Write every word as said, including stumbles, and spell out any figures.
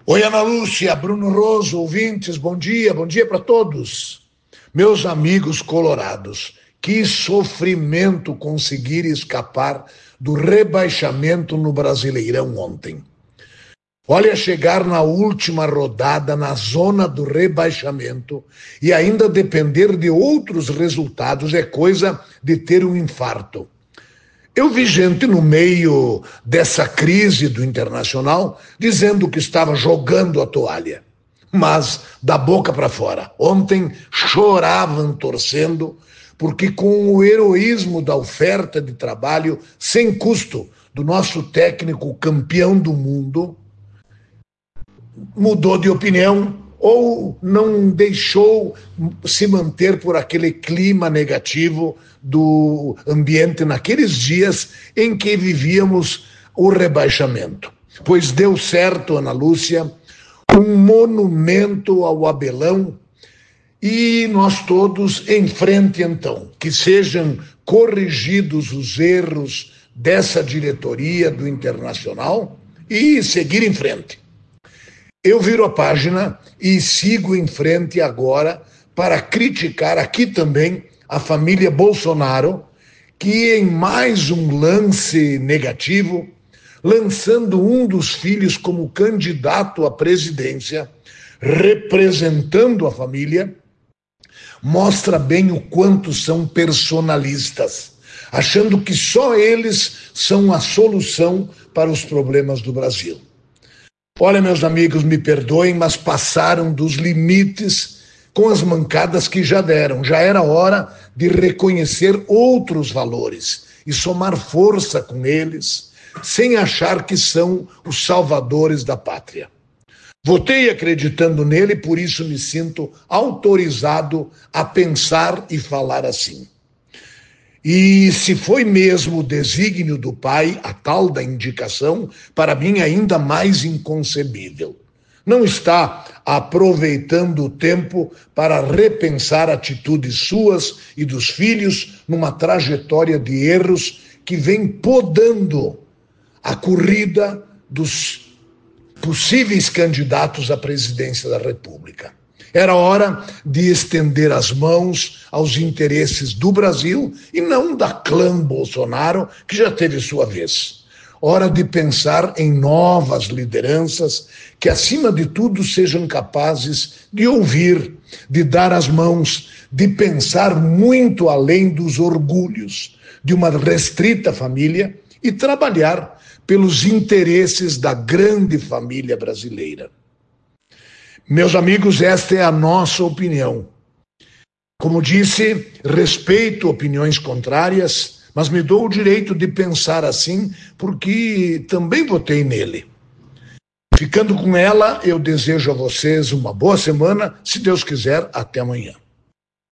Oi, Ana Lúcia, Bruno Roso, ouvintes, bom dia, bom dia para todos. Meus amigos colorados, que sofrimento conseguir escapar do rebaixamento no Brasileirão ontem. Olha, chegar na última rodada na zona do rebaixamento e ainda depender de outros resultados é coisa de ter um infarto. Eu vi gente no meio dessa crise do Internacional dizendo que estava jogando a toalha, mas da boca para fora. Ontem choravam torcendo, porque com o heroísmo da oferta de trabalho sem custo do nosso técnico campeão do mundo, mudou de opinião ou não deixou se manter por aquele clima negativo do ambiente naqueles dias em que vivíamos o rebaixamento. Pois deu certo, Ana Lúcia, um monumento ao Abelão e nós todos em frente então, que sejam corrigidos os erros dessa diretoria do Internacional e seguir em frente. Eu viro a página e sigo em frente agora para criticar aqui também a família Bolsonaro, que em mais um lance negativo, lançando um dos filhos como candidato à presidência, representando a família, mostra bem o quanto são personalistas, achando que só eles são a solução para os problemas do Brasil. Olha, meus amigos, me perdoem, mas passaram dos limites com as mancadas que já deram. Já era hora de reconhecer outros valores e somar força com eles, sem achar que são os salvadores da pátria. Votei acreditando nele, por isso me sinto autorizado a pensar e falar assim. E se foi mesmo o desígnio do pai, a tal da indicação, para mim ainda mais inconcebível. Não está aproveitando o tempo para repensar atitudes suas e dos filhos numa trajetória de erros que vem podando a corrida dos possíveis candidatos à presidência da República. Era hora de estender as mãos aos interesses do Brasil e não da clã Bolsonaro, que já teve sua vez. Hora de pensar em novas lideranças que, acima de tudo, sejam capazes de ouvir, de dar as mãos, de pensar muito além dos orgulhos de uma restrita família e trabalhar pelos interesses da grande família brasileira. Meus amigos, esta é a nossa opinião. Como disse, respeito opiniões contrárias, mas me dou o direito de pensar assim, porque também votei nele. Ficando com ela, eu desejo a vocês uma boa semana, se Deus quiser, até amanhã.